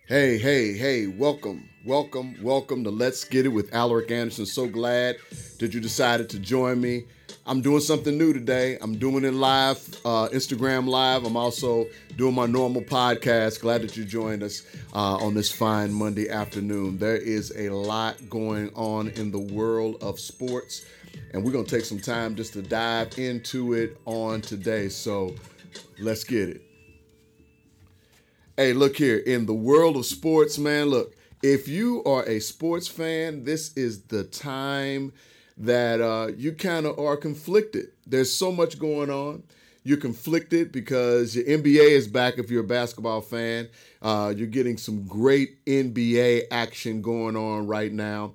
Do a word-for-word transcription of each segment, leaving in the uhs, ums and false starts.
Hey, hey, hey, welcome, welcome, welcome to Let's Get It with Alaric Anderson. So glad that you decided to join me. I'm doing something new today. I'm doing it live, uh, Instagram Live. I'm also doing my normal podcast. Glad that you joined us uh, on this fine Monday afternoon. There is a lot going on in the world of sports, and we're going to take some time just to dive into it on today. So let's get it. Hey, look here. In the world of sports, man, look, if you are a sports fan, this is the time that uh, you kind of are conflicted. There's so much going on. You're conflicted because your N B A is back if you're a basketball fan. Uh, you're getting some great N B A action going on right now.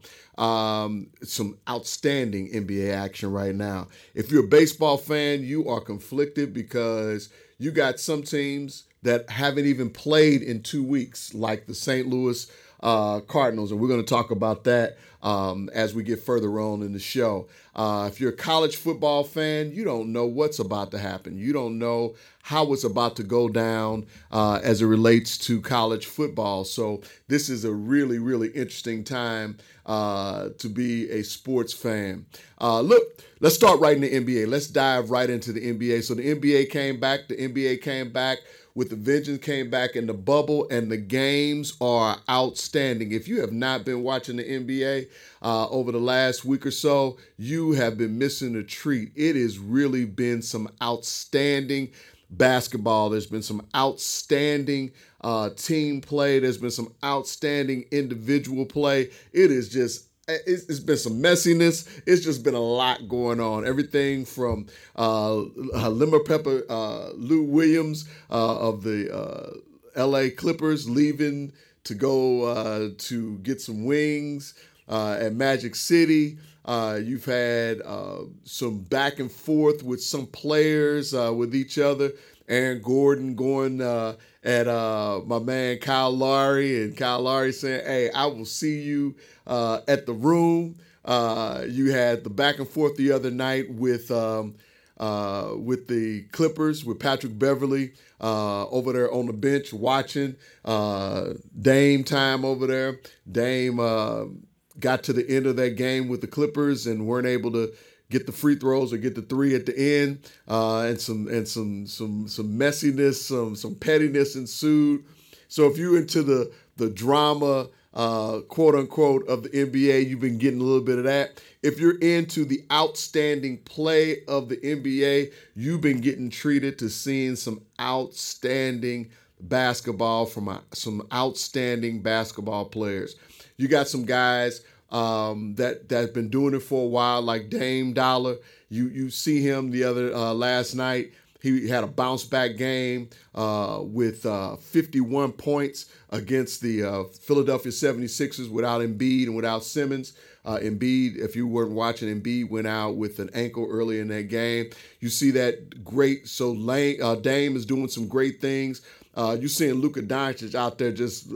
Um, some outstanding N B A action right now. If you're a baseball fan, you are conflicted because you got some teams that haven't even played in two weeks, like the Saint Louis uh, Cardinals, and we're going to talk about that um, as we get further on in the show. Uh, if you're a college football fan, you don't know what's about to happen. You don't know how it's about to go down uh, as it relates to college football. So this is a really, really interesting time uh, to be a sports fan. Uh, look, let's start right in the N B A. Let's dive right into the N B A. So the N B A came back. The N B A came back with the vengeance, came back in the bubble, and the games are outstanding. If you have not been watching the N B A uh, over the last week or so, you have been missing a treat. It has really been some outstanding basketball. There's been some outstanding uh, team play. There's been some outstanding individual play. It is just it's, it's been some messiness. It's just been a lot going on. Everything from uh, Limmer Pepper, uh, Lou Williams uh, of the uh, L A Clippers leaving to go uh, to get some wings uh, at Magic City. Uh, you've had uh, some back and forth with some players uh, with each other. Aaron Gordon going uh, at uh, my man Kyle Lowry, and Kyle Lowry saying, "Hey, I will see you uh, at the room." Uh, you had the back and forth the other night with um, uh, with the Clippers, with Patrick Beverly uh, over there on the bench watching uh, Dame time over there. Dame uh, got to the end of that game with the Clippers and weren't able to get the free throws or get the three at the end, uh, and some and some some some messiness, some some pettiness ensued. So if you're into the the drama, uh, quote unquote, of the N B A, you've been getting a little bit of that. If you're into the outstanding play of the N B A, you've been getting treated to seeing some outstanding basketball from uh, some outstanding basketball players. You got some guys um, that that have been doing it for a while, like Dame Dollar. You you see him the other uh, last night. He had a bounce back game uh, with uh, fifty-one points against the uh, Philadelphia seventy-sixers without Embiid and without Simmons. Uh, Embiid, if you weren't watching, Embiid went out with an ankle early in that game. You see that great. So Lane, uh, Dame is doing some great things. Uh, you're seeing Luka Doncic out there just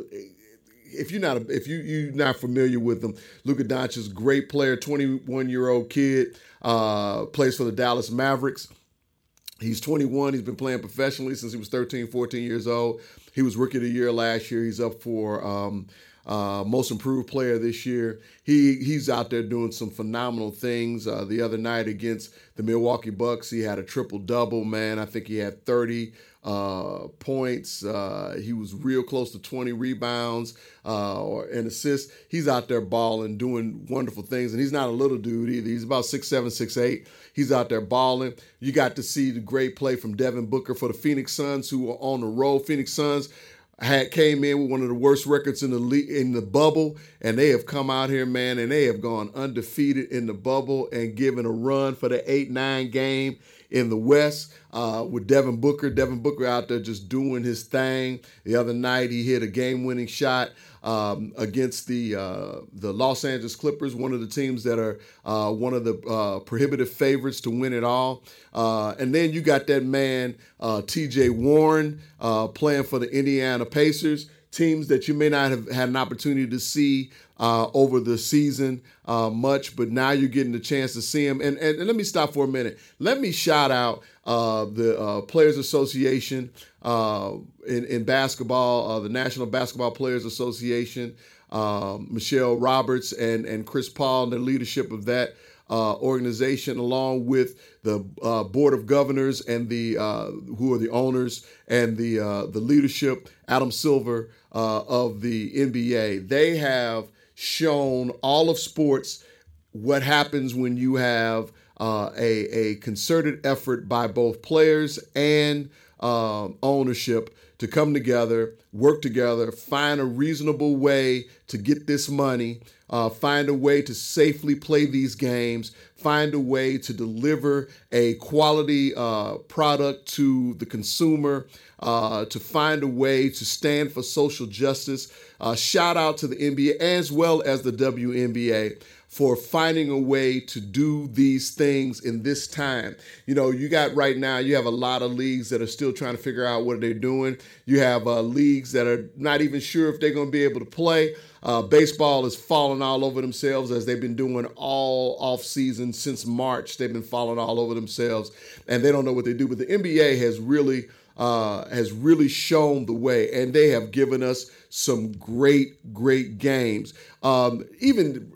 if you're not a, if you you're not familiar with him, Luka Doncic is a great player, twenty-one year old kid, uh, plays for the Dallas Mavericks. He's twenty-one. He's been playing professionally since he was thirteen, fourteen years old. He was Rookie of the Year last year. He's up for um, uh, Most Improved Player this year. He he's out there doing some phenomenal things. Uh, the other night against the Milwaukee Bucks, he had a triple double. Man, I think he had thirty uh, points. Uh, he was real close to twenty rebounds uh, or an assist. He's out there balling, doing wonderful things, and he's not a little dude either. He's about six seven, six eight. He's out there balling. You got to see the great play from Devin Booker for the Phoenix Suns, who were on the roll. Phoenix Suns had came in with one of the worst records in the league, in the bubble, and they have come out here, man, and they have gone undefeated in the bubble and given a run for the eight nine game in the West uh, with Devin Booker. Devin Booker out there just doing his thing. The other night he hit a game-winning shot um, against the uh, the Los Angeles Clippers, one of the teams that are uh, one of the uh, prohibitive favorites to win it all. Uh, and then you got that man, uh, T J Warren, uh, playing for the Indiana Pacers, teams that you may not have had an opportunity to see uh, over the season uh, much, but now you're getting the chance to see him. And, and, and let me stop for a minute. Let me shout out uh, the uh, Players Association uh, in, in basketball, uh, the National Basketball Players Association, um, Michelle Roberts and, and Chris Paul and the leadership of that uh, organization, along with the uh, Board of Governors and the uh, who are the owners and the uh, the leadership, Adam Silver uh, of the N B A. They have shown all of sports what happens when you have uh, a, a concerted effort by both players and um, ownership to come together, work together, find a reasonable way to get this money, uh, find a way to safely play these games, find a way to deliver a quality uh, product to the consumer, uh, to find a way to stand for social justice. Uh, shout out to the N B A as well as the W N B A for finding a way to do these things in this time. You know, you got right now, you have a lot of leagues that are still trying to figure out what they're doing. You have uh, leagues that are not even sure if they're going to be able to play. Uh, baseball is falling all over themselves as they've been doing all off season since March. They've been falling all over themselves and they don't know what they do. But the N B A has really Uh, has really shown the way, and they have given us some great, great games. Um, even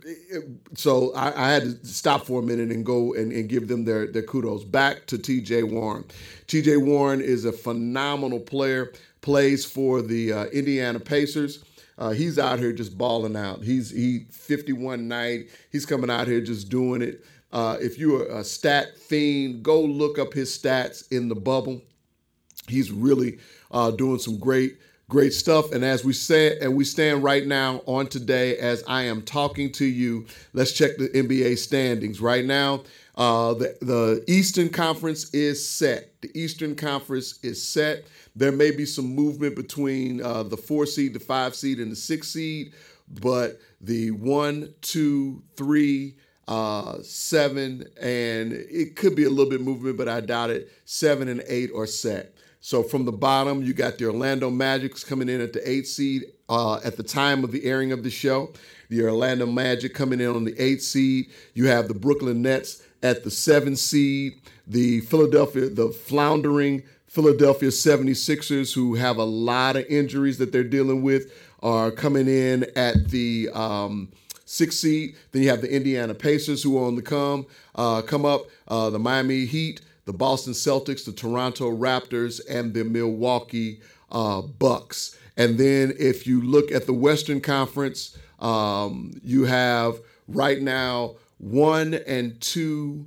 so, I, I had to stop for a minute and go and, and give them their, their kudos. Back to T J Warren. T J Warren is a phenomenal player, plays for the uh, Indiana Pacers. Uh, he's out here just balling out. He's he fifty-one night. He's coming out here just doing it. Uh, if you're a stat fiend, go look up his stats in the bubble. He's really uh, doing some great, great stuff. And as we said, and we stand right now on today, as I am talking to you, let's check the N B A standings right now. Uh, the, the Eastern Conference is set. The Eastern Conference is set. There may be some movement between uh, the four seed, the five seed, and the six seed, but the one, two, three, uh, seven, and it could be a little bit movement, but I doubt it. Seven and eight are set. So from the bottom, you got the Orlando Magic coming in at the eighth seed uh, at the time of the airing of the show. The Orlando Magic coming in on the eighth seed. You have the Brooklyn Nets at the seventh seed. The Philadelphia, the floundering Philadelphia seventy-sixers, who have a lot of injuries that they're dealing with, are coming in at the um, sixth seed. Then you have the Indiana Pacers, who are on the come, uh, come up. Uh, the Miami Heat, the Boston Celtics, the Toronto Raptors, and the Milwaukee uh, Bucks. And then if you look at the Western Conference, um, you have right now one and two,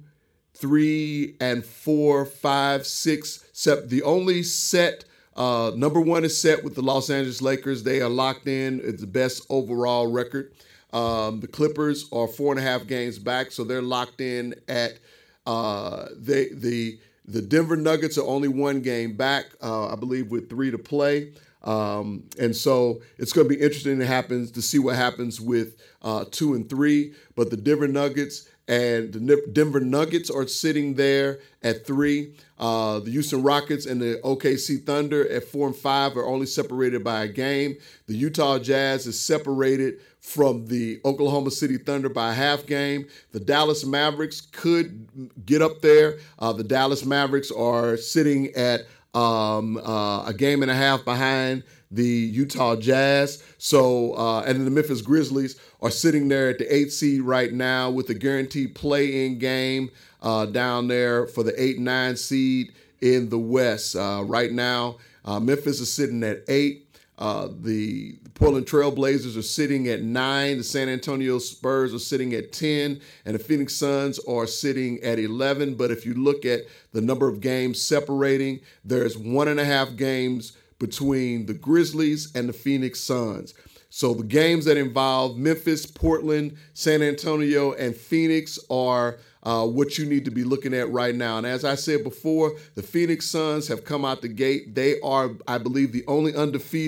three and four, five, six, seven. The only set, uh, number one is set with the Los Angeles Lakers. They are locked in. It's the best overall record. Um, the Clippers are four and a half games back, so they're locked in at Uh, they, the the Denver Nuggets are only one game back, uh, I believe, with three to play. Um, and so it's going to be interesting to happens to see what happens with uh, two and three. But the Denver Nuggets and the Denver Nuggets are sitting there at three. Uh, the Houston Rockets and the O K C Thunder at four and five are only separated by a game. The Utah Jazz is separated from the Oklahoma City Thunder by a half game. The Dallas Mavericks could get up there. Uh, the Dallas Mavericks are sitting at um, uh, a game and a half behind the Utah Jazz. So, uh, and then the Memphis Grizzlies are sitting there at the eighth seed right now with a guaranteed play-in game uh, down there for the eight and nine seed in the West. Uh, right now, uh, Memphis is sitting at eight. Uh, the Portland Trail Blazers are sitting at nine. The San Antonio Spurs are sitting at ten. And the Phoenix Suns are sitting at eleven. But if you look at the number of games separating, there's one and a half games between the Grizzlies and the Phoenix Suns. So the games that involve Memphis, Portland, San Antonio, and Phoenix are uh, what you need to be looking at right now. And as I said before, the Phoenix Suns have come out the gate. They are, I believe, the only undefeated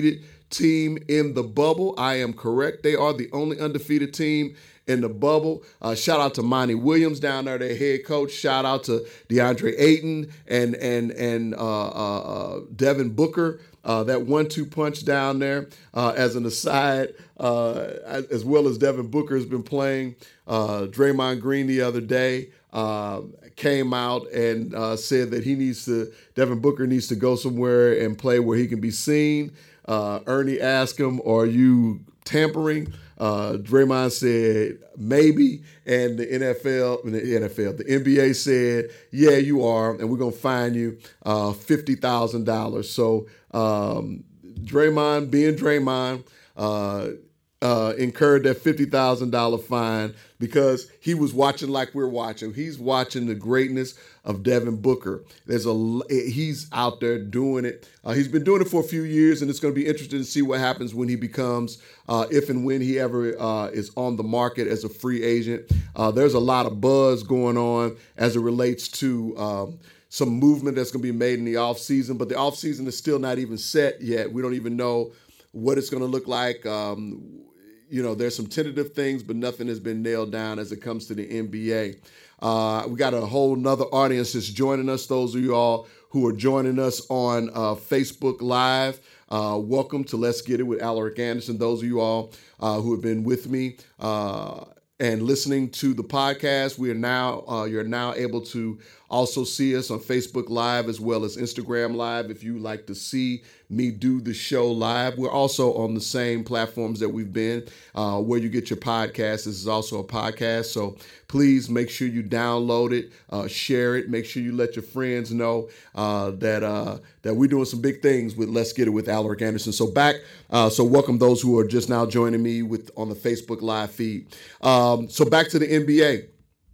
team in the bubble. I am correct. They are the only undefeated team in the bubble. Uh, shout out to Monty Williams down there, their head coach. Shout out to DeAndre Ayton and and and uh, uh, uh, Devin Booker. Uh, that one two punch down there. Uh, as an aside, uh, as well as Devin Booker has been playing, uh, Draymond Green the other day uh, came out and uh, said that he needs to, Devin Booker needs to go somewhere and play where he can be seen. Uh, Ernie asked him, "Are you tampering?" Uh, Draymond said, "Maybe." And the N F L, the N F L, the N B A said, "Yeah, you are, and we're going to fine you uh, fifty thousand dollars. So um, Draymond, being Draymond, uh, uh, incurred that fifty thousand dollars fine because he was watching like we're watching. He's watching the greatness of Devin Booker. There's a he's out there doing it. Uh, he's been doing it for a few years, and it's going to be interesting to see what happens when he becomes, uh, if and when he ever uh, is on the market as a free agent. Uh, there's a lot of buzz going on as it relates to um, some movement that's going to be made in the offseason, but the offseason is still not even set yet. We don't even know what it's going to look like. Um, you know, there's some tentative things, but nothing has been nailed down as it comes to the N B A. Uh, we got a whole nother audience that's joining us. Those of you all who are joining us on uh, Facebook Live, uh, welcome to Let's Get It with Alaric Anderson. Those of you all uh, who have been with me uh, and listening to the podcast, we are now uh, you're now able to also see us on Facebook Live as well as Instagram Live. If you like to see me do the show live, we're also on the same platforms that we've been, uh, where you get your podcast. This is also a podcast, so please make sure you download it, uh, share it. Make sure you let your friends know uh, that uh, that we're doing some big things with Let's Get It with Alaric Anderson. So back, uh, so welcome those who are just now joining me with on the Facebook Live feed. Um, so back to the N B A.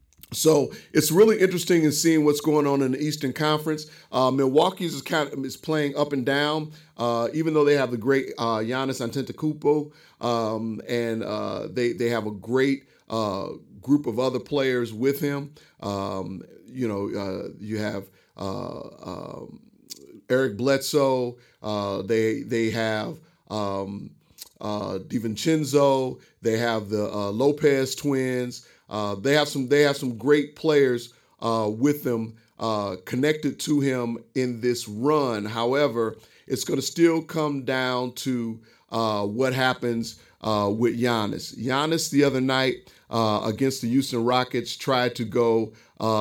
So it's really interesting in seeing what's going on in the Eastern Conference. Uh, Milwaukee's is kind of is playing up and down, uh, even though they have the great uh, Giannis Antetokounmpo, um, and uh, they they have a great uh, group of other players with him. Um, you know, uh, you have uh, um, Eric Bledsoe. Uh, they they have um, uh, DiVincenzo. They have the uh, Lopez twins. Uh, they have some. They have some great players uh, with them uh, connected to him in this run. However, it's going to still come down to uh, what happens uh, with Giannis. Giannis the other night uh, against the Houston Rockets tried to go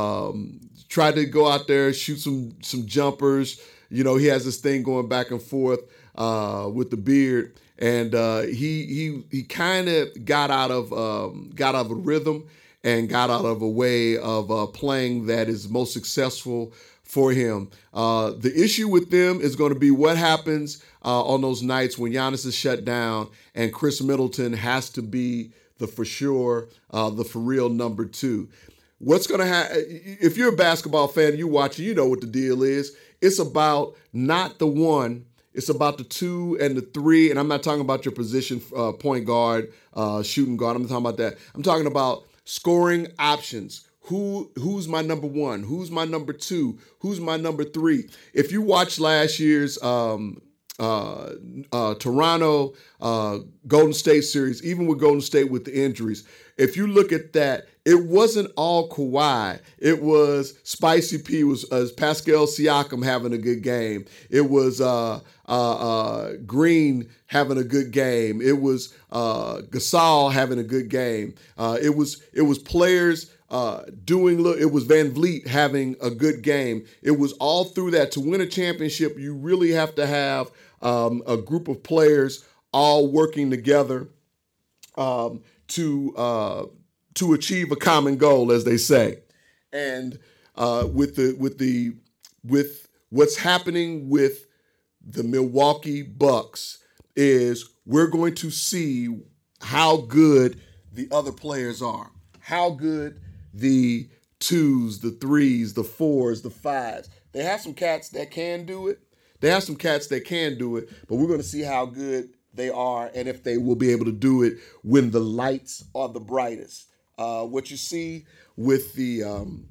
um, tried to go out there, shoot some some jumpers. You know, he has this thing going back and forth uh, with the beard, and uh, he he he kind of got out of um, got out of a rhythm and got out of a way of uh, playing that is most successful for him. Uh, the issue with them is going to be what happens uh, on those nights when Giannis is shut down and Chris Middleton has to be the for sure, uh, the for real number two. What's going to happen, if you're a basketball fan, you watch it, you know what the deal is. It's about not the one, it's about the two and the three, and I'm not talking about your position, uh, point guard, uh, shooting guard. I'm not talking about that. I'm talking about scoring options. Who who's my number one? Who's my number two? Who's my number three? If you watch last year's um, uh, uh, Toronto uh, Golden State series, even with Golden State with the injuries, if you look at that, it wasn't all Kawhi. It was Spicy P, was uh, Pascal Siakam having a good game. It was uh, uh, uh, Green having a good game. It was uh, Gasol having a good game. Uh, it was it was players uh, doing. Look, it was Van Vliet having a good game. It was all through that. To win a championship, you really have to have um, a group of players all working together um, to. Uh, to achieve a common goal, as they say. And uh, with the with the with what's happening with the Milwaukee Bucks is we're going to see how good the other players are, how good the twos, the threes, the fours, the fives. They have some cats that can do it. They have some cats that can do it, but we're going to see how good they are and if they will be able to do it when the lights are the brightest. Uh, what you see with the um,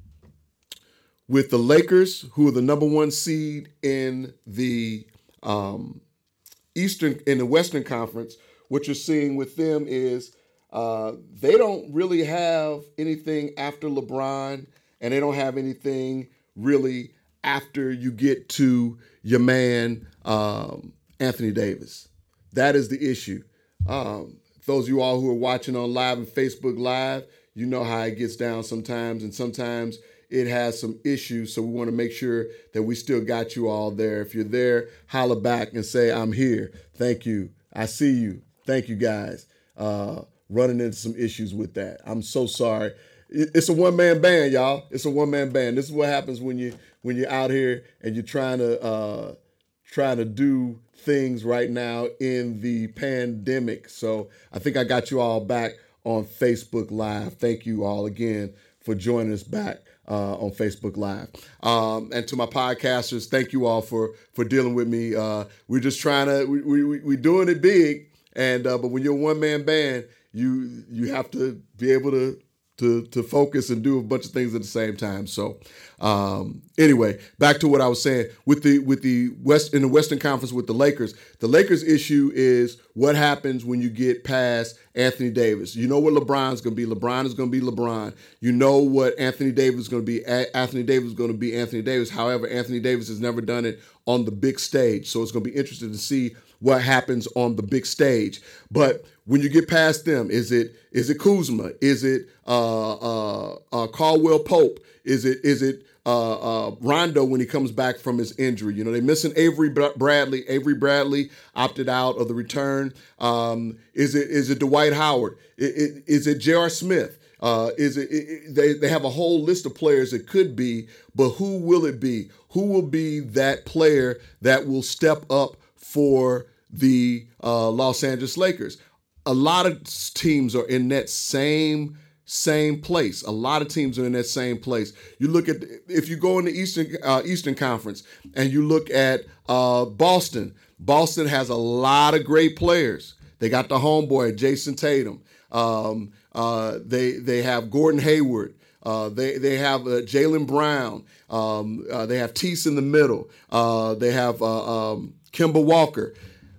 with the Lakers, who are the number one seed in the um, Eastern in the Western Conference, what you're seeing with them is uh, they don't really have anything after LeBron, and they don't have anything really after you get to your man um, Anthony Davis. That is the issue. Um, those of you all who are watching on live and Facebook Live, you know how it gets down sometimes, and sometimes it has some issues. So we want to make sure that we still got you all there. If you're there, holler back and say, I'm here. Thank you. I see you. Thank you, guys. Uh, running into some issues with that. I'm so sorry. It's a one-man band, y'all. It's a one-man band. This is what happens when you when you're out here and you're trying to uh, trying to do things right now in the pandemic. So I think I got you all back on Facebook Live. Thank you all again for joining us back uh, on Facebook Live. Um, and to my podcasters, thank you all for for dealing with me. Uh, we're just trying to we we we doing it big, and uh, but when you're a one man band, you you have to be able to. To, to focus and do a bunch of things at the same time. So um, anyway, back to what I was saying with the with the West in the Western Conference with the Lakers. The Lakers issue is what happens when you get past Anthony Davis. You know what LeBron's going to be. LeBron is going to be LeBron. You know what Anthony Davis is going to be. A- Anthony Davis is going to be Anthony Davis. However, Anthony Davis has never done it on the big stage. So it's going to be interesting to see what happens on the big stage. But when you get past them, is it is it Kuzma? Is it uh, uh, uh, Caldwell Pope? Is it is it uh, uh, Rondo when he comes back from his injury? You know, they're missing Avery Bradley. Avery Bradley opted out of the return. Um, is it is it Dwight Howard? Is it, is it J R. Smith? Uh, is it, it, it they, they have a whole list of players it could be, but who will it be? Who will be that player that will step up for the uh, Los Angeles Lakers? A lot of teams are in that same same place. A lot of teams are in that same place. You look at if you go in the Eastern uh, Eastern Conference and you look at uh, Boston. Boston has a lot of great players. They got the homeboy Jason Tatum. Um, uh, they they have Gordon Hayward. Uh, they they have uh, Jaylen Brown. Um, uh, they have Tease in the middle. Uh, they have uh, um, Kemba Walker.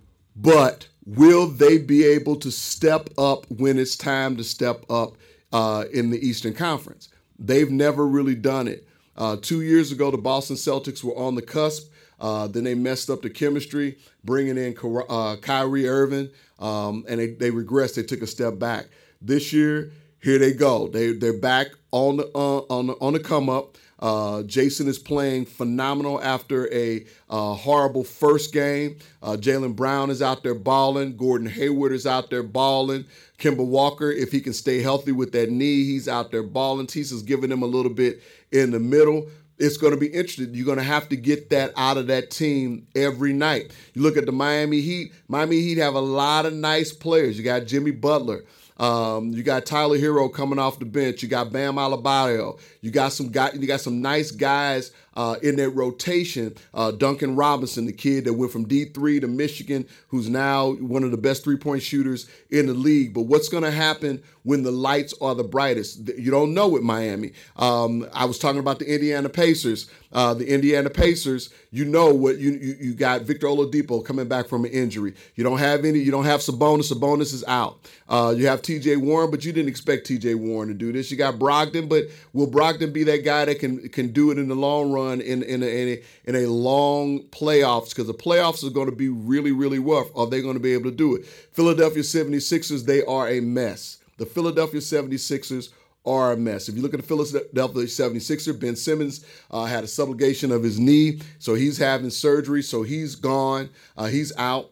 But will they be able to step up when it's time to step up uh, in the Eastern Conference? They've never really done it. Uh, two years ago, the Boston Celtics were on the cusp. Uh, then they messed up the chemistry, bringing in uh, Kyrie Irving, um, and they, they regressed. They took a step back. This year, here they go. They they're back on the uh, on the, on the come up. Uh, Jason is playing phenomenal after a uh, horrible first game. Uh, Jaylen Brown is out there balling. Gordon Hayward is out there balling. Kemba Walker, if he can stay healthy with that knee, he's out there balling. Teasa's giving him a little bit in the middle. It's going to be interesting. You're going to have to get that out of that team every night. You look at the Miami Heat. Miami Heat have a lot of nice players. You got Jimmy Butler. Um, you got Tyler Hero coming off the bench. You got Bam Adebayo. You got some guy, You got some nice guys uh, in that rotation. Uh, Duncan Robinson, the kid that went from D three to Michigan, who's now one of the best three-point shooters in the league. But what's going to happen when the lights are the brightest? You don't know with Miami. Um, I was talking about the Indiana Pacers. Uh, the Indiana Pacers, you know what you, you you got Victor Oladipo coming back from an injury. You don't have any. You don't have Sabonis. Sabonis is out. Uh, you have T J Warren, but you didn't expect T J Warren to do this. You got Brogdon, but will Brogdon be that guy that can can do it in the long run in in a, in a, in a long playoffs? Because the playoffs are going to be really really rough. Are they going to be able to do it? Philadelphia seventy-sixers, they are a mess. The Philadelphia seventy-sixers are a mess. If you look at the Philadelphia seventy-sixers, Ben Simmons uh, had a subluxation of his knee, so he's having surgery, so he's gone. Uh, he's out.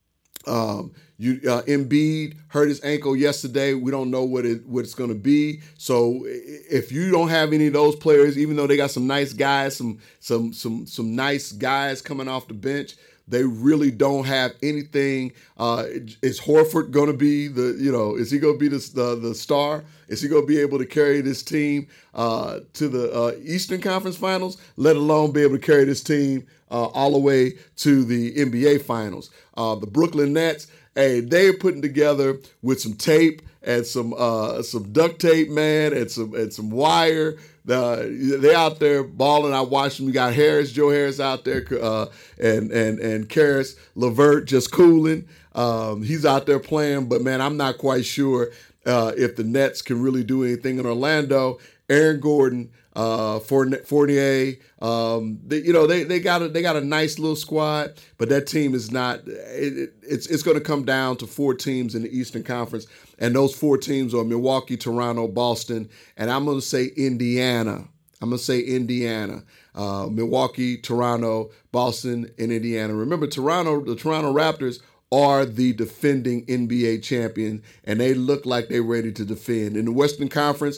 Um, you uh, Embiid hurt his ankle yesterday. We don't know what it what it's going to be. So if you don't have any of those players, even though they got some nice guys, some some some some nice guys coming off the bench, they really don't have anything. Uh, is Horford going to be the, you know, is he going to be the, the the star? Is he going to be able to carry this team uh, to the uh, Eastern Conference Finals, let alone be able to carry this team uh, all the way to the N B A Finals? Uh, the Brooklyn Nets, Hey, they're putting together with some tape and some uh, some duct tape, man, and some and some wire. Uh, they out there balling. I watched them. You got Harris, Joe Harris out there, uh, and and and Karis LeVert just cooling. Um, he's out there playing, but man, I'm not quite sure uh, if the Nets can really do anything in Orlando. Aaron Gordon, uh, Fournier, um, they, you know, they they got a they got a nice little squad, but that team is not. It, it, it's it's going to come down to four teams in the Eastern Conference, and those four teams are Milwaukee, Toronto, Boston, and I'm going to say Indiana. I'm going to say Indiana, uh, Milwaukee, Toronto, Boston, and Indiana. Remember, Toronto, the Toronto Raptors are the defending N B A champion, and they look like they're ready to defend. In the Western Conference,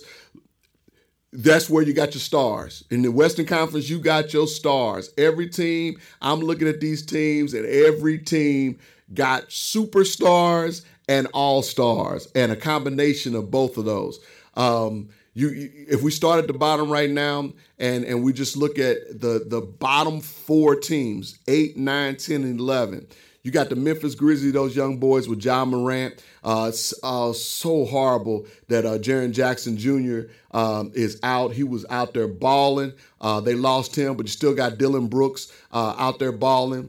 that's where you got your stars. In the Western Conference, you got your stars. Every team, I'm looking at these teams, and every team got superstars and all-stars, and a combination of both of those. Um, you, you, if we start at the bottom right now, and, and we just look at the, the bottom four teams, eight, nine, ten, and eleven, you got the Memphis Grizzlies, those young boys with Ja Morant. Uh, uh, so horrible that uh, Jaren Jackson Junior Um, is out. He was out there balling. Uh, they lost him, but you still got Dylan Brooks uh, out there balling.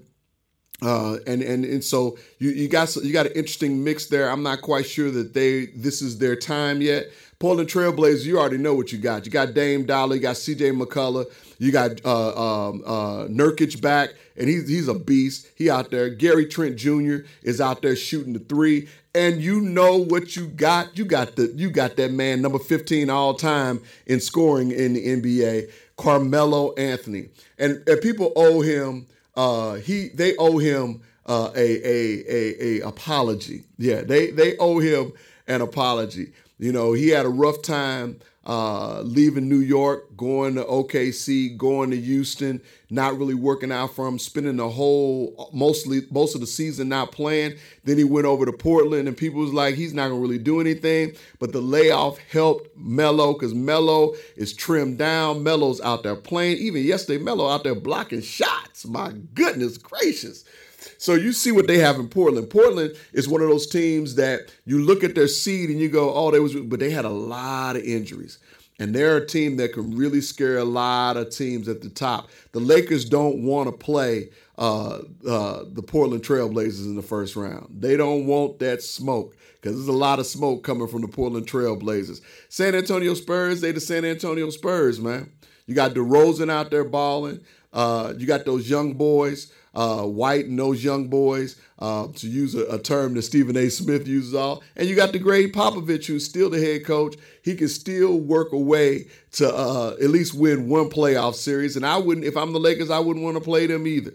Uh, and and and so you you got you got an interesting mix there. I'm not quite sure that they this is their time yet. Portland Trailblazers, you already know what you got. You got Dame Dollar, you got C J McCullough, you got uh, um, uh, Nurkic back, and he's he's a beast. He out there. Gary Trent Junior is out there shooting the three, and you know what you got. You got the you got that man number fifteen all time in scoring in the N B A, Carmelo Anthony, and and people owe him. Uh, he they owe him uh, a, a a a apology. Yeah, they they owe him an apology. You know, he had a rough time uh, leaving New York, going to O K C, going to Houston, not really working out for him, spending the whole, mostly, most of the season not playing. Then he went over to Portland, and people was like, he's not going to really do anything. But the layoff helped Melo, because Melo is trimmed down. Melo's out there playing. Even yesterday, Melo out there blocking shots. My goodness gracious. So you see what they have in Portland. Portland is one of those teams that you look at their seed and you go, oh, they was, but they had a lot of injuries. And they're a team that can really scare a lot of teams at the top. The Lakers don't want to play uh, uh, the Portland Trailblazers in the first round. They don't want that smoke, because there's a lot of smoke coming from the Portland Trailblazers. San Antonio Spurs, they the San Antonio Spurs, man. You got DeRozan out there balling. Uh, you got those young boys. Uh, White and those young boys, uh, to use a, a term that Stephen A. Smith uses all. And you got the great Popovich, who's still the head coach. He can still work a way to uh, at least win one playoff series. And I wouldn't, if I'm the Lakers, I wouldn't want to play them either.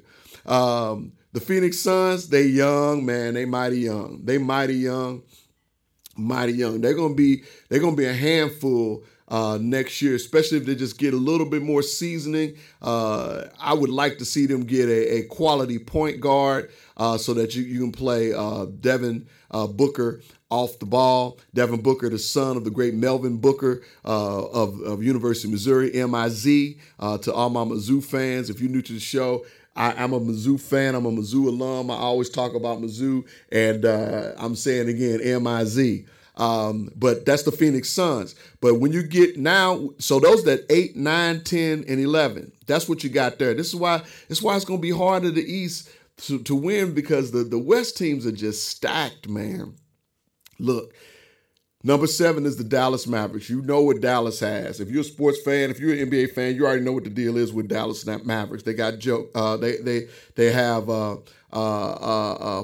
Um, the Phoenix Suns, they young, man. They mighty young. They mighty young, mighty young. They're gonna be, they're gonna be a handful Uh, next year, especially if they just get a little bit more seasoning. Uh, I would like to see them get a, a quality point guard uh, so that you, you can play uh, Devin uh, Booker off the ball. Devin Booker, the son of the great Melvin Booker uh, of, of University of Missouri, M I Z, uh, to all my Mizzou fans. If you're new to the show, I, I'm a Mizzou fan. I'm a Mizzou alum. I always talk about Mizzou, and uh, I'm saying again, M I Z. Um, but that's the Phoenix Suns. But when you get now, so those that eight, nine, ten, and eleven, that's what you got there. This is why, this is why it's going to be hard in the East to, to win, because the, the West teams are just stacked, man. Look, number seven is the Dallas Mavericks. You know what Dallas has. If you're a sports fan, if you're an N B A fan, you already know what the deal is with Dallas Mavericks. They got Joe. Uh, they they they have uh, uh, uh, uh,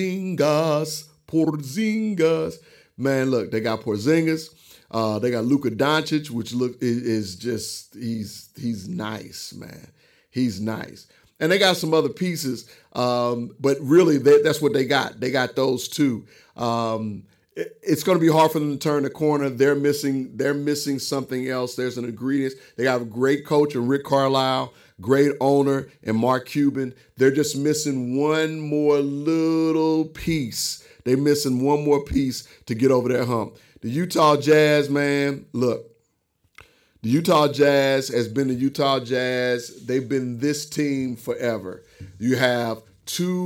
Porzingis. Porzingis. Man, look, they got Porzingis. Uh, they got Luka Doncic, which look is, is just he's he's nice, man. He's nice, and they got some other pieces, um, but really they, that's what they got. They got those two. Um, it, it's going to be hard for them to turn the corner. They're missing. They're missing something else. There's an ingredient. They got a great coach in Rick Carlisle, great owner in Mark Cuban. They're just missing one more little piece. They're missing one more piece to get over that hump. The Utah Jazz, man, look, the Utah Jazz has been the Utah Jazz. They've been this team forever. You have two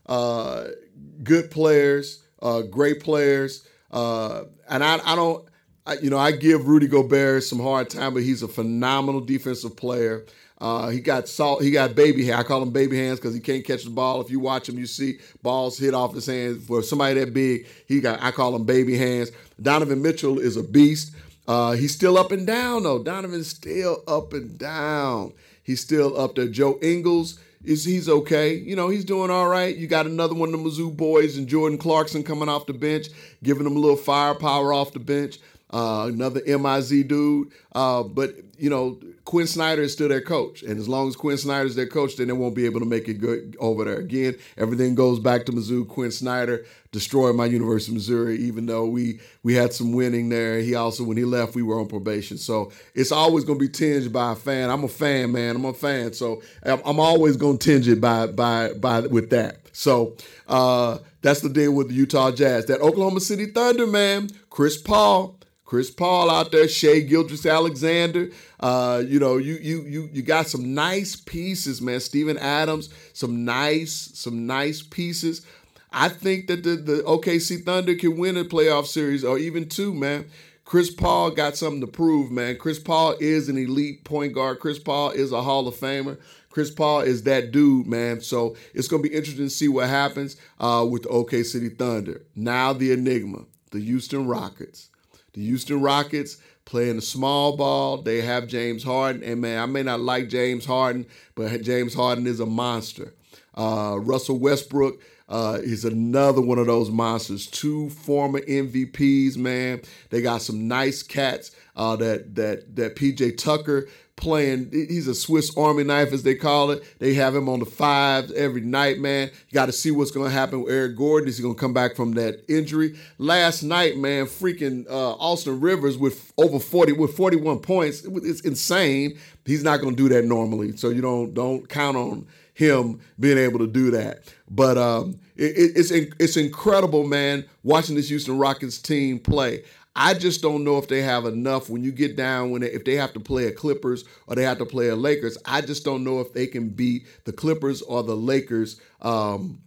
uh, good players, uh, great players. Uh, and I, I don't, I, you know, I give Rudy Gobert some hard time, but he's a phenomenal defensive player. Uh, he got salt. He got baby hair. I call him baby hands because he can't catch the ball. If you watch him, you see balls hit off his hands. For somebody that big, he got. I call him baby hands. Donovan Mitchell is a beast. Uh, he's still up and down though. Donovan's still up and down. He's still up there. Joe Ingles is he's okay. You know, he's doing all right. You got another one of the Mizzou boys and Jordan Clarkson coming off the bench, giving them a little firepower off the bench. Uh, another M I Z dude. Uh, but, you know, Quinn Snyder is still their coach. And as long as Quinn Snyder is their coach, then they won't be able to make it good over there. Again, everything goes back to Mizzou. Quinn Snyder destroyed my University of Missouri, even though we we had some winning there. He also, when he left, we were on probation. So it's always going to be tinged by a fan. I'm a fan, man. I'm a fan. So I'm, I'm always going to tinge it by, by, by, with that. So uh, that's the deal with the Utah Jazz. That Oklahoma City Thunder, man, Chris Paul. Chris Paul out there, Shai Gilgeous-Alexander. Uh, you know, you you you you got some nice pieces, man. Steven Adams, some nice, some nice pieces. I think that the, the O K C Thunder can win a playoff series or even two, man. Chris Paul got something to prove, man. Chris Paul is an elite point guard. Chris Paul is a Hall of Famer. Chris Paul is that dude, man. So it's going to be interesting to see what happens uh, with the O K C Thunder. Now the enigma, the Houston Rockets. The Houston Rockets playing a small ball. They have James Harden. And, man, I may not like James Harden, but James Harden is a monster. Uh, Russell Westbrook uh, is another one of those monsters. Two former M V Ps, man. They got some nice cats. Uh, that that that P J Tucker playing. He's a Swiss Army knife, as they call it. They have him on the fives every night, man. You got to see what's going to happen with Eric Gordon. Is he going to come back from that injury? Last night, man, freaking uh, Austin Rivers with over forty, with forty-one points. It's insane. He's not going to do that normally, so you don't don't count on him being able to do that. But um, it, it's it's incredible, man, watching this Houston Rockets team play. I just don't know if they have enough when you get down, when they, if they have to play a Clippers or they have to play a Lakers. I just don't know if they can beat the Clippers or the Lakers um,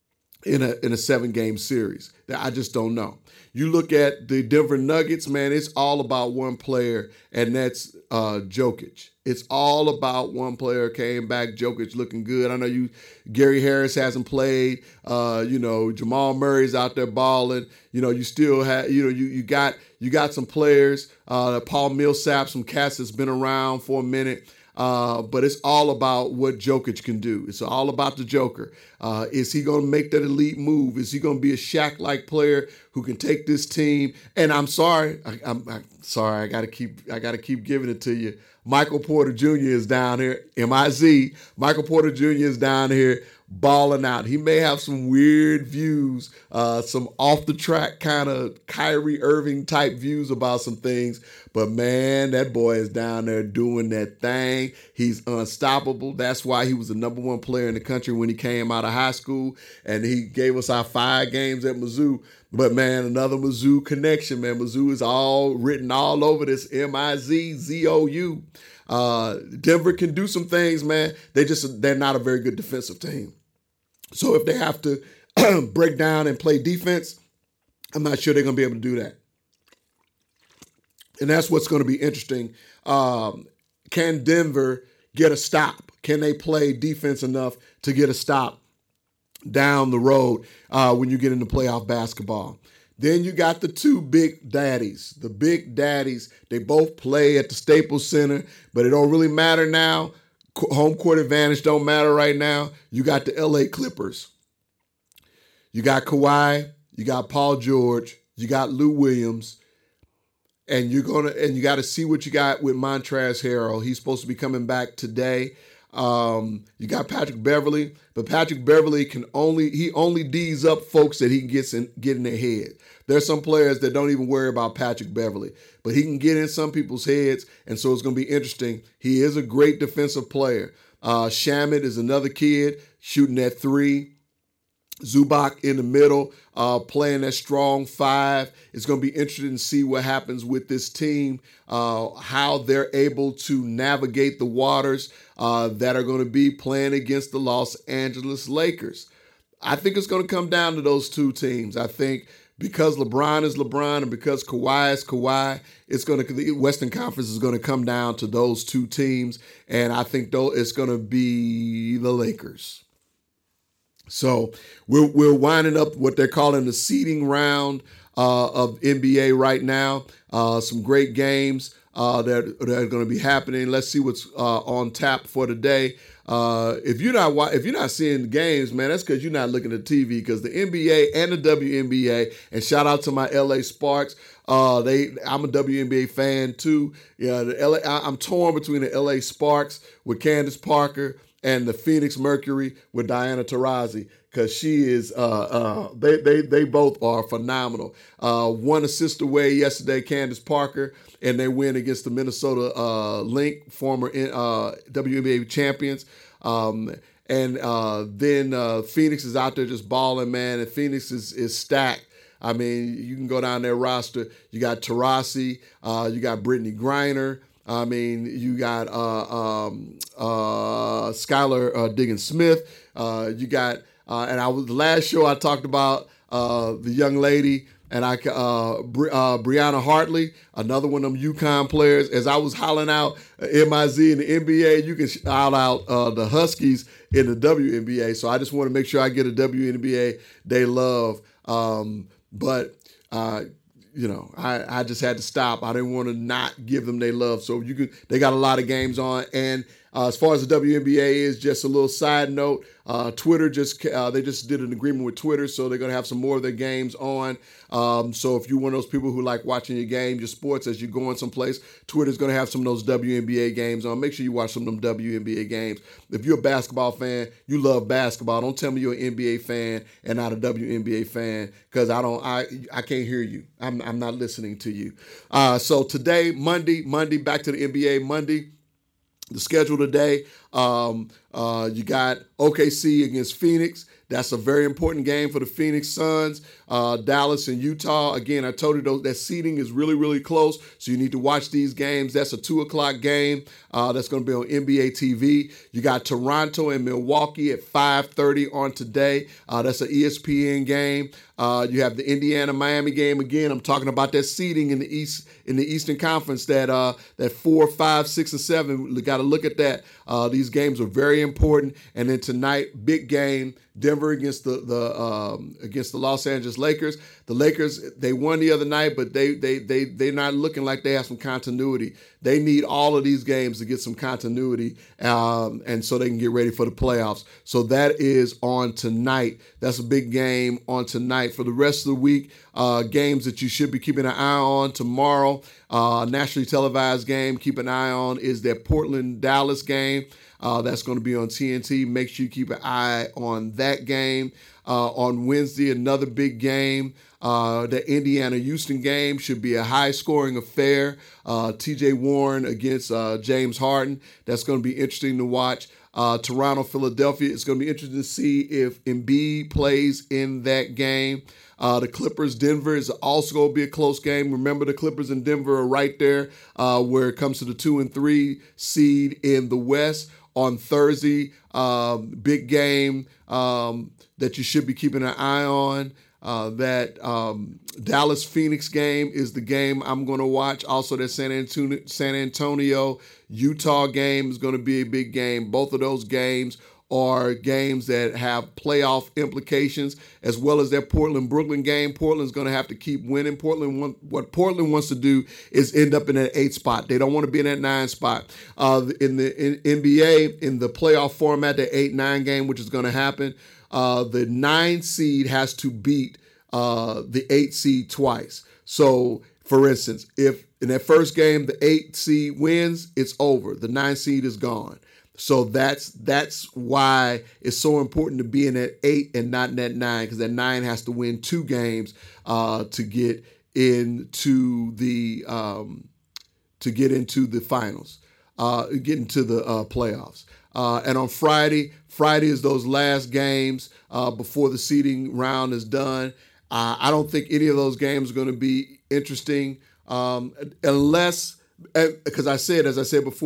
in a in a seven-game series. I just don't know. You look at the Denver Nuggets, man, it's all about one player, and that's uh, Jokic. It's all about one player. Came back, Jokic looking good. I know you, Gary Harris hasn't played. Uh, you know, Jamal Murray's out there balling. You know, you still have, you know, you you got you got some players. Uh, Paul Millsap, some cats that's been around for a minute. Uh, but it's all about what Jokic can do. It's all about the Joker. Uh, is he going to make that elite move? Is he going to be a Shaq-like player who can take this team? And I'm sorry, I, I'm, I'm sorry. I got to keep, I got to keep giving it to you. Michael Porter Junior is down here. M I Z. Michael Porter Junior is down here balling out. He may have some weird views, uh, some off the track kind of Kyrie Irving type views about some things. But man, that boy is down there doing that thing. He's unstoppable. That's why he was the number one player in the country when he came out of high school. And he gave us our five games at Mizzou. But man, another Mizzou connection, man. Mizzou is all written all over this M I Z Z O U. Uh, Denver can do some things, man. They just, they're not a very good defensive team. So if they have to break down and play defense, I'm not sure they're going to be able to do that. And that's what's going to be interesting. Um, can Denver get a stop? Can they play defense enough to get a stop down the road uh, when you get into playoff basketball? Then you got the two big daddies. The big daddies, they both play at the Staples Center, but it don't really matter now. Home court advantage don't matter right now. You got the L A Clippers. You got Kawhi. You got Paul George. You got Lou Williams. And you're gonna and you got to see what you got with Montrezl Harrell. He's supposed to be coming back today. Um, you got Patrick Beverly, but Patrick Beverly can only he only D's up folks that he gets in get in their head. There's some players that don't even worry about Patrick Beverly, but he can get in some people's heads, and so it's going to be interesting. He is a great defensive player. Uh, Shamet is another kid shooting that three. Zubac in the middle, uh, playing that strong five. It's going to be interesting to see what happens with this team, uh, how they're able to navigate the waters uh, that are going to be playing against the Los Angeles Lakers. I think it's going to come down to those two teams. I think because LeBron is LeBron and because Kawhi is Kawhi, it's going to the Western Conference is going to come down to those two teams, and I think though it's going to be the Lakers. So we're we're winding up what they're calling the seeding round uh, of N B A right now. Uh, some great games uh, that, that are going to be happening. Let's see what's uh, on tap for today. Uh, if you're not if you're not seeing the games, man, that's because you're not looking at T V. Because the N B A and the W N B A, and shout out to my L A Sparks. Uh, they I'm a W N B A fan too. Yeah, the L A, I, I'm torn between the L A Sparks with Candace Parker and the Phoenix Mercury with Diana Taurasi, because she is, uh, uh, they they they both are phenomenal. Uh, one assist away yesterday, Candace Parker, and they win against the Minnesota uh, Lynx, former uh, W N B A champions. Um, and uh, then uh, Phoenix is out there just balling, man, and Phoenix is is stacked. I mean, you can go down their roster. You got Taurasi, uh, you got Brittany Griner. I mean, you got uh, um, uh, Skylar uh, Diggins-Smith. Uh, you got, uh, and I was the last show I talked about uh, the young lady, and I uh, Bri- uh, Brianna Hartley, another one of them UConn players. As I was hollering out M I Z in the N B A, you can shout out uh, the Huskies in the W N B A. So I just want to make sure I get a W N B A they love. Um, but uh, You know, I, I just had to stop. I didn't want to not give them their love. So you could, they got a lot of games on. And uh, as far as the W N B A is, just a little side note, uh, Twitter just, uh, they just did an agreement with Twitter. So they're going to have some more of their games on. Um, so if you're one of those people who like watching your game, your sports as you're going someplace, Twitter's going to have some of those W N B A games on. Make sure you watch some of them W N B A games. If you're a basketball fan, you love basketball. Don't tell me you're an N B A fan and not a W N B A fan, because I don't, I, I can't hear you. I'm, I'm not listening to you. Uh, so today, Monday, Monday, back to the N B A Monday. The schedule today, um, uh, you got O K C against Phoenix. That's a very important game for the Phoenix Suns. Uh, Dallas and Utah. Again, I told you those, that seeding is really, really close, so you need to watch these games. That's a two o'clock game. Uh, that's going to be on N B A T V. You got Toronto and Milwaukee at five thirty on today. Uh, that's an E S P N game. Uh, you have the Indiana-Miami game. Again, I'm talking about that seeding in the East, in the Eastern Conference, that uh, that four, five, six, and seven. We got to look at that. Uh, these games are very important. And then tonight, big game, Denver against the the um, against the Los Angeles Lakers. The Lakers, they won the other night, but they they they they're not looking like they have some continuity. They need all of these games to get some continuity, um, and so they can get ready for the playoffs. So that is on tonight. That's a big game on tonight. For the rest of the week, uh, games that you should be keeping an eye on tomorrow. Uh, nationally televised game, keep an eye on, is that Portland-Dallas game. Uh, that's going to be on T N T. Make sure you keep an eye on that game. Uh, on Wednesday, another big game. Uh, the Indiana-Houston game should be a high-scoring affair. Uh, T J Warren against uh, James Harden. That's going to be interesting to watch. Uh, Toronto-Philadelphia. It's going to be interesting to see if Embiid plays in that game. Uh, the Clippers-Denver is also going to be a close game. Remember, the Clippers and Denver are right there uh, where it comes to the two and three seed in the West. On Thursday, um, big game um, that you should be keeping an eye on. Uh, that um, Dallas-Phoenix game is the game I'm going to watch. Also, that San Antonio, San Antonio, Utah game is going to be a big game. Both of those games are games that have playoff implications, as well as that Portland-Brooklyn game. Portland's going to have to keep winning. Portland, want, what Portland wants to do is end up in that eight spot. They don't want to be in that nine spot. Uh, in the in N B A, in the playoff format, the eight nine game, which is going to happen, uh, the nine seed has to beat uh, the eight seed twice. So, for instance, if in that first game the eight seed wins, it's over. The nine seed is gone. So that's that's why it's so important to be in that eight and not in that nine, because that nine has to win two games uh, to get into the um, to get into the finals, uh, get into the uh, playoffs. Uh, and on Friday, Friday is those last games uh, before the seeding round is done. Uh, I don't think any of those games are going to be interesting um, unless, because I said, as I said before,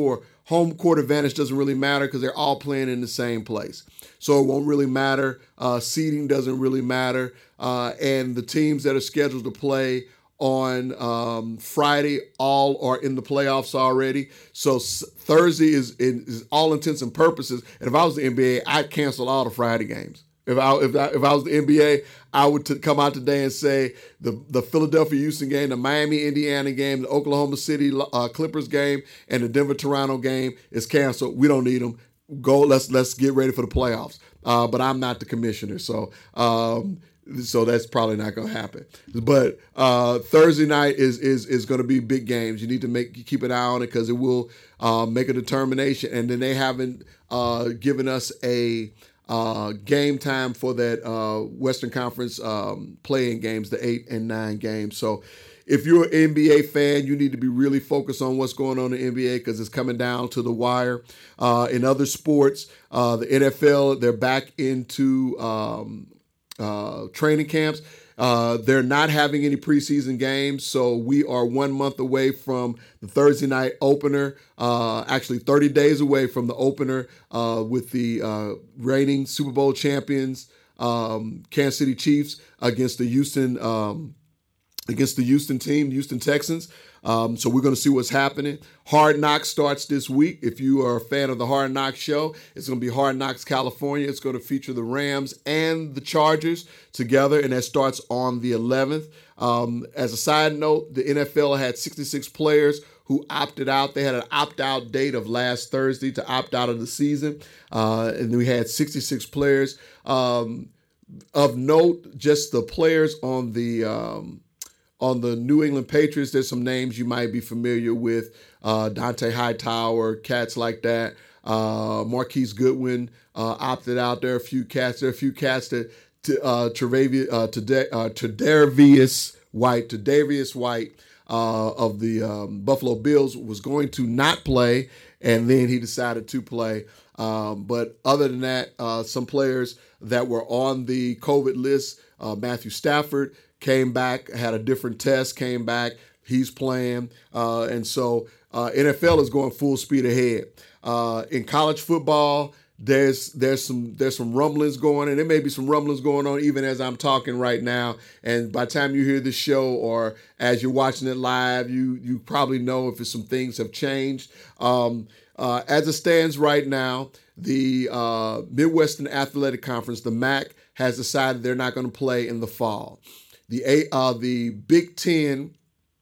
home court advantage doesn't really matter because they're all playing in the same place. So it won't really matter. Uh, seeding doesn't really matter. Uh, and the teams that are scheduled to play on um, Friday all are in the playoffs already. So s- Thursday is, is all intents and purposes. And if I was the N B A, I'd cancel all the Friday games. If I if I, if I was the N B A, I would t- come out today and say the, the Philadelphia-Houston game, the Miami-Indiana game, the Oklahoma City uh, Clippers game, and the Denver-Toronto game is canceled. We don't need them. Go. Let's let's get ready for the playoffs. Uh, but I'm not the commissioner, so um, so that's probably not going to happen. But uh, Thursday night is is is going to be big games. You need to make keep an eye on it because it will uh, make a determination. And then they haven't uh, given us a Uh, game time for that uh, Western Conference um, playing games, the eight and nine games. So if you're an N B A fan, you need to be really focused on what's going on in the N B A because it's coming down to the wire. Uh, in other sports, uh, the N F L, they're back into um, uh, training camps. Uh, they're not having any preseason games, so we are one month away from the Thursday night opener, uh, actually thirty days away from the opener uh, with the uh, reigning Super Bowl champions, um, Kansas City Chiefs, against the Houston um, against the Houston team, Houston Texans. Um, so we're going to see what's happening. Hard Knocks starts this week. If you are a fan of the Hard Knocks show, it's going to be Hard Knocks California. It's going to feature the Rams and the Chargers together, and that starts on the eleventh. Um, as a side note, the N F L had sixty-six players who opted out. They had an opt-out date of last Thursday to opt out of the season, uh, and we had sixty-six players. Um, of note, just the players on the um, On the New England Patriots, there's some names you might be familiar with. Uh, Dante Hightower, cats like that. Uh, Marquise Goodwin uh, opted out. There are a few cats. There are a few cats that uh, Tre'Davious uh, uh, Tre'Davious White, Tre'Davious White uh, of the um, Buffalo Bills was going to not play, and then he decided to play. Um, but other than that, uh, some players that were on the COVID list, uh, Matthew Stafford, came back, had a different test, came back, he's playing. Uh, and so uh, N F L is going full speed ahead. Uh, in college football, there's there's some there's some rumblings going, and there may be some rumblings going on even as I'm talking right now. And by the time you hear this show or as you're watching it live, you you probably know if some things have changed. Um, uh, as it stands right now, the uh, Midwestern Athletic Conference, the M A C, has decided they're not going to play in the fall. The uh, the Big Ten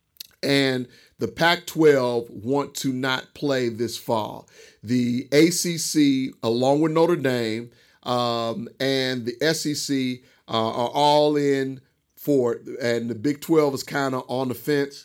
and the Pac twelve want to not play this fall. The A C C, along with Notre Dame, um, and the S E C uh, are all in for it, and the Big twelve is kind of on the fence.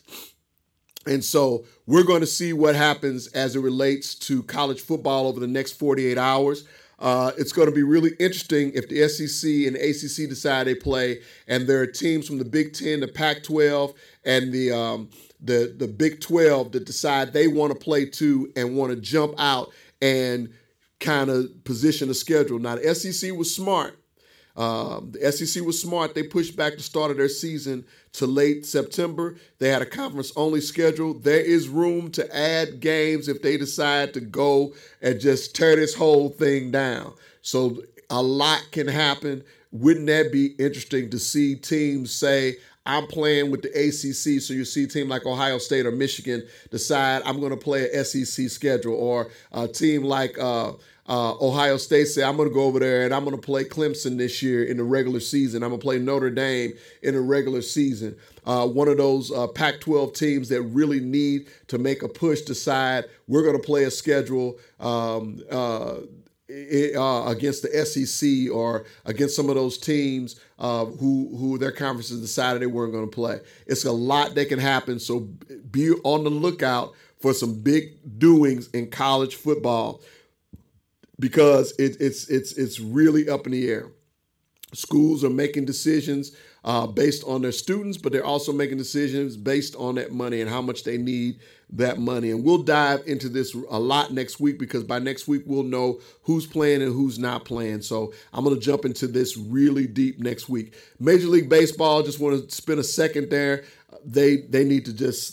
And so we're going to see what happens as it relates to college football over the next forty-eight hours. Uh, it's going to be really interesting if the S E C and the A C C decide they play, and there are teams from the Big Ten, the Pac twelve, and the um, the the Big twelve that decide they want to play too and want to jump out and kind of position a schedule. Now the S E C was smart. Um, the S E C was smart. They pushed back the start of their season to late September. They had a conference-only schedule. There is room to add games if they decide to go and just tear this whole thing down. So a lot can happen. Wouldn't that be interesting to see teams say, I'm playing with the A C C, so you see a team like Ohio State or Michigan decide I'm going to play an S E C schedule, or a team like uh, uh, Ohio State say I'm going to go over there and I'm going to play Clemson this year in the regular season. I'm going to play Notre Dame in the regular season. Uh, one of those uh, Pac twelve teams that really need to make a push decide we're going to play a schedule um, uh, It, uh, against the S E C or against some of those teams uh, who who their conferences decided they weren't going to play. It's a lot that can happen, so be on the lookout for some big doings in college football because it, it's it's it's really up in the air. Schools are making decisions uh, based on their students, but they're also making decisions based on that money and how much they need that money. And we'll dive into this a lot next week because by next week, we'll know who's playing and who's not playing. So I'm going to jump into this really deep next week. Major League Baseball, just want to spend a second there. They, they need to just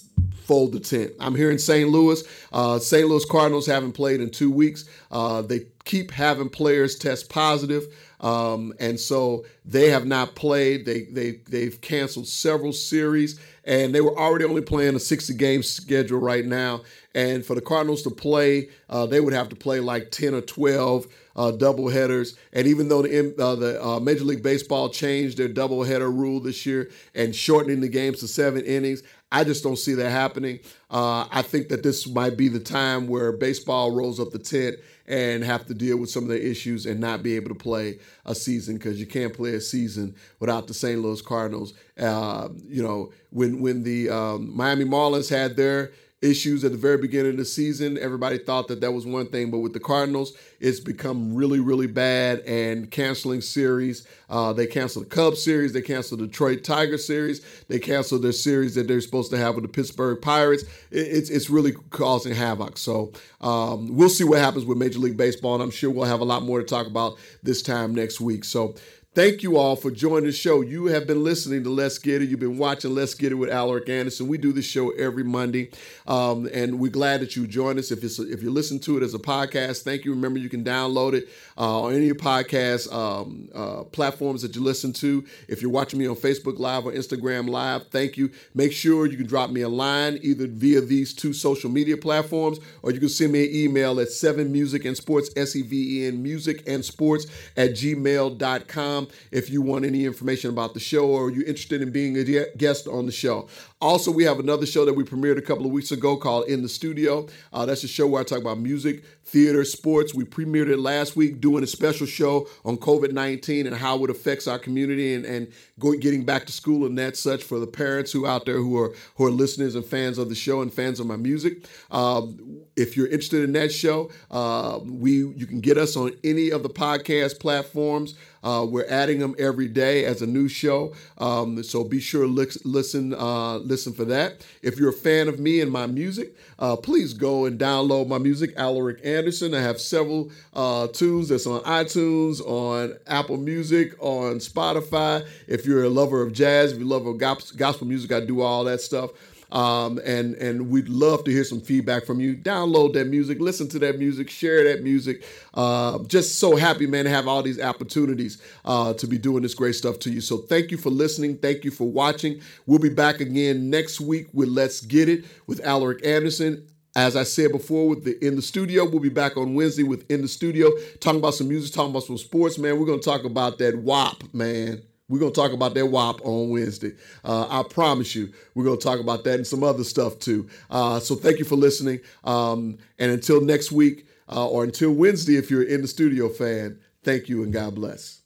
fold the tent. I'm here in Saint Louis. Uh, Saint Louis Cardinals haven't played in two weeks. Uh, they keep having players test positive. Um, and so they have not played. They, they, they've canceled several series, and they were already only playing a sixty-game schedule right now. And for the Cardinals to play, uh, they would have to play like ten or twelve uh, doubleheaders. And even though the, uh, the uh, Major League Baseball changed their doubleheader rule this year and shortening the games to seven innings, I just don't see that happening. Uh, I think that this might be the time where baseball rolls up the tent and have to deal with some of the issues and not be able to play a season, because you can't play a season without the Saint Louis Cardinals. Uh, you know, when when the um, Miami Marlins had their issues at the very beginning of the season, everybody thought that that was one thing, but with the Cardinals, it's become really, really bad, and canceling series. Uh, they canceled the Cubs series. They canceled the Detroit Tigers series. They canceled their series that they're supposed to have with the Pittsburgh Pirates. It, it's it's really causing havoc. So um, we'll see what happens with Major League Baseball, and I'm sure we'll have a lot more to talk about this time next week. So thank you all for joining the show. You have been listening to Let's Get It. You've been watching Let's Get It with Alaric Anderson. We do this show every Monday, um, and we're glad that you joined us. If it's, if you listen to it as a podcast, thank you. Remember, you can download it uh, on any of your podcast um, uh, platforms that you listen to. If you're watching me on Facebook Live or Instagram Live, thank you. Make sure you can drop me a line either via these two social media platforms, or you can send me an email at seven music and sports, S E V E N, music and sports at gmail dot com. If you want any information about the show, or you're interested in being a guest on the show. Also, we have another show that we premiered a couple of weeks ago called In the Studio. Uh, that's a show where I talk about music, theater, sports. We premiered it last week, doing a special show on covid nineteen and how it affects our community, and, and go, getting back to school and that such for the parents who out there who are who are listeners and fans of the show and fans of my music. Um, if you're interested in that show, uh, we you can get us on any of the podcast platforms. Uh, we're adding them every day as a new show, um, so be sure to li- listen uh, listen for that. If you're a fan of me and my music, uh, please go and download my music, Alaric Anderson. I have several uh, tunes that's on iTunes, on Apple Music, on Spotify. If you're a lover of jazz, if you're a lover of gospel music, I do all that stuff. Um, and, and we'd love to hear some feedback from you. Download that music, listen to that music, share that music. Uh, just so happy, man, to have all these opportunities uh, to be doing this great stuff to you. So thank you for listening. Thank you for watching. We'll be back again next week with Let's Get It with Alaric Anderson. As I said before, with the In the Studio, we'll be back on Wednesday with In the Studio, talking about some music, talking about some sports, man. We're going to talk about that W A P, man. We're going to talk about that W A P on Wednesday. Uh, I promise you, we're going to talk about that and some other stuff too. Uh, so thank you for listening. Um, and until next week, uh, or until Wednesday, if you're In the Studio fan, thank you and God bless.